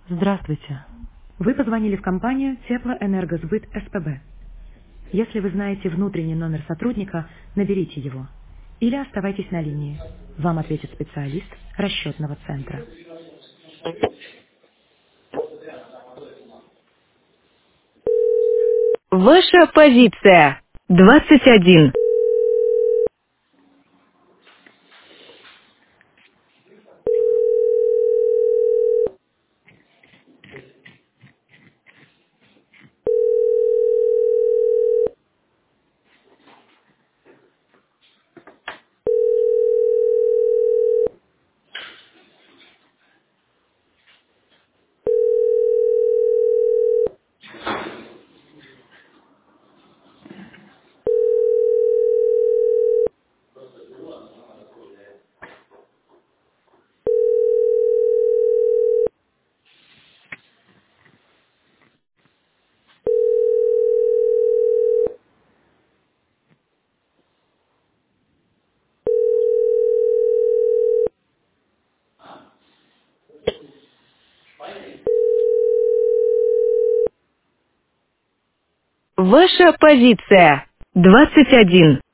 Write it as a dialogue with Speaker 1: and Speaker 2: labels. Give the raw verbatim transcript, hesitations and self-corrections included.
Speaker 1: Здравствуйте. Вы позвонили в компанию Теплоэнергосбыт СПБ. Если вы знаете внутренний номер сотрудника, наберите его. Или оставайтесь на линии. Вам ответит специалист расчетного центра. Ваша позиция. двадцать один. Ваша позиция. двадцать один.